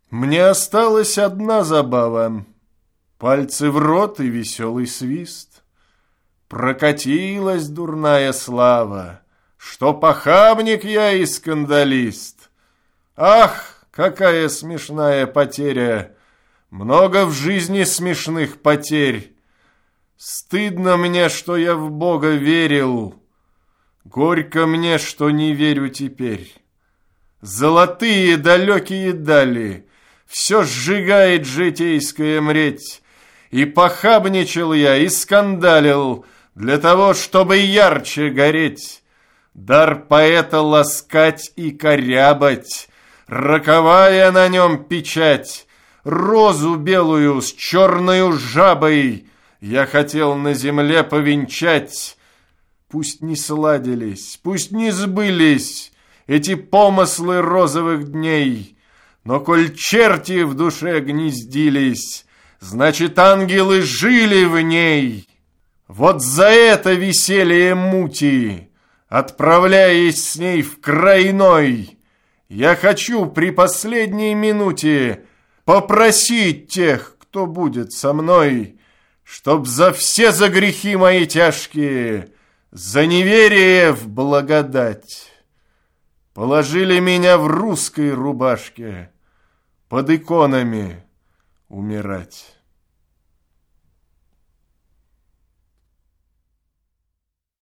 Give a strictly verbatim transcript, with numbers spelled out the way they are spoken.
Мне осталась одна забава. Пальцы в рот и веселый свист. Прокатилась дурная слава, что похабник я и скандалист. Ах, какая смешная потеря! Много в жизни смешных потерь. Стыдно мне, что я в Бога верил. Горько мне, что не верю теперь. Золотые далекие дали все сжигает житейская мреть. И похабничал я, и скандалил для того, чтобы ярче гореть. Дар поэта ласкать и корябать, роковая на нем печать. Розу белую с черною жабой я хотел на земле повенчать. Пусть не сладились, пусть не сбылись эти помыслы розовых дней, но коль черти в душе гнездились, значит, ангелы жили в ней. Вот за это веселье мути, отправляясь с ней в край иной, я хочу при последней минуте попросить тех, кто будет со мной, чтоб за все за грехи мои тяжкие, за неверие в благодать, положили меня в русской рубашке под иконами умирать.